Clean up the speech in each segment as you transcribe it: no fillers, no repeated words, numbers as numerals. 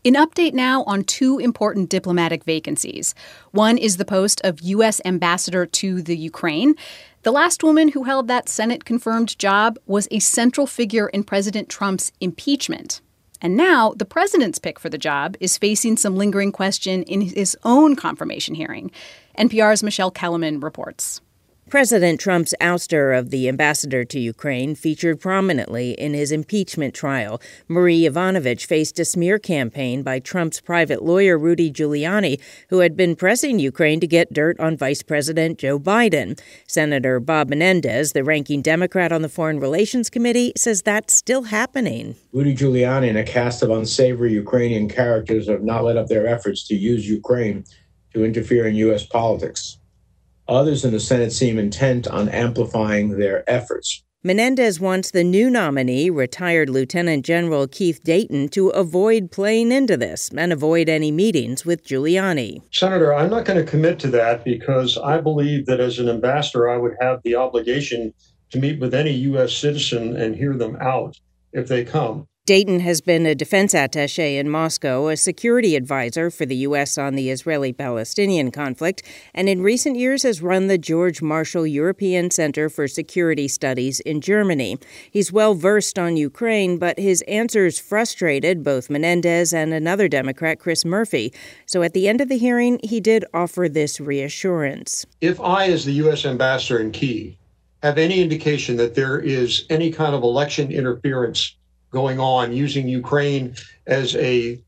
An update now on two important diplomatic vacancies. One is the post of U.S. ambassador to the Ukraine. The last woman who held that Senate-confirmed job was a central figure in President Trump's impeachment. And now the president's pick for the job is facing some lingering question in his own confirmation hearing. NPR's Michelle Kellerman reports. President Trump's ouster of the ambassador to Ukraine featured prominently in his impeachment trial. Marie Yovanovitch faced a smear campaign by Trump's private lawyer, Rudy Giuliani, who had been pressing Ukraine to get dirt on Vice President Joe Biden. Senator Bob Menendez, the ranking Democrat on the Foreign Relations Committee, says that's still happening. Rudy Giuliani and a cast of unsavory Ukrainian characters have not let up their efforts to use Ukraine to interfere in U.S. politics. Others in the Senate seem intent on amplifying their efforts. Menendez wants the new nominee, retired Lieutenant General Keith Dayton, to avoid playing into this and avoid any meetings with Giuliani. Senator, I'm not going to commit to that because I believe that as an ambassador, I would have the obligation to meet with any U.S. citizen and hear them out if they come. Dayton has been a defense attaché in Moscow, a security advisor for the U.S. on the Israeli-Palestinian conflict, and in recent years has run the George Marshall European Center for Security Studies in Germany. He's well-versed on Ukraine, but his answers frustrated both Menendez and another Democrat, Chris Murphy. So at the end of the hearing, he did offer this reassurance. If I, as the U.S. ambassador in Kyiv, have any indication that there is any kind of election interference going on using Ukraine as a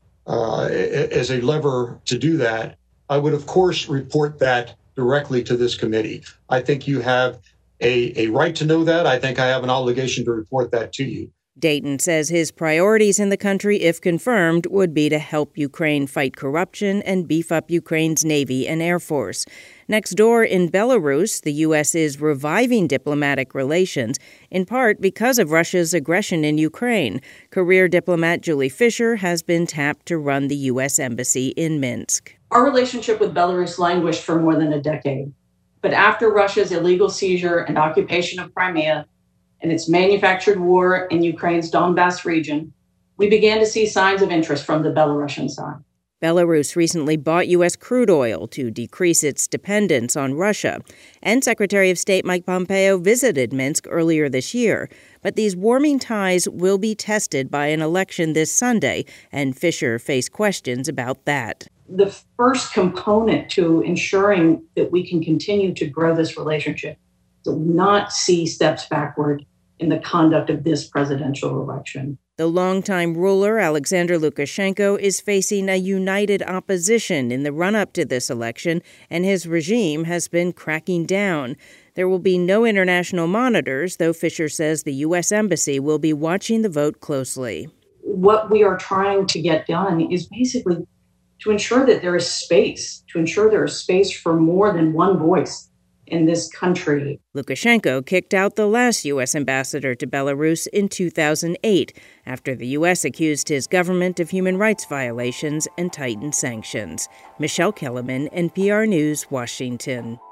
lever to do that, I would, of course, report that directly to this committee. I think you have a right to know that. I think I have an obligation to report that to you. Dayton says his priorities in the country, if confirmed, would be to help Ukraine fight corruption and beef up Ukraine's Navy and Air Force. Next door in Belarus, the U.S. is reviving diplomatic relations, in part because of Russia's aggression in Ukraine. Career diplomat Julie Fisher has been tapped to run the U.S. Embassy in Minsk. Our relationship with Belarus languished for more than a decade. But after Russia's illegal seizure and occupation of Crimea and its manufactured war in Ukraine's Donbass region, we began to see signs of interest from the Belarusian side. Belarus recently bought U.S. crude oil to decrease its dependence on Russia. And Secretary of State Mike Pompeo visited Minsk earlier this year. But these warming ties will be tested by an election this Sunday, and Fisher faced questions about that. The first component to ensuring that we can continue to grow this relationship is not see steps backward in the conduct of this presidential election. The longtime ruler, Alexander Lukashenko, is facing a united opposition in the run-up to this election, and his regime has been cracking down. There will be no international monitors, though Fisher says the U.S. Embassy will be watching the vote closely. What we are trying to get done is basically to ensure that there is space, for more than one voice in this country. Lukashenko kicked out the last U.S. ambassador to Belarus in 2008 after the U.S. accused his government of human rights violations and tightened sanctions. Michelle Kellerman, NPR News, Washington.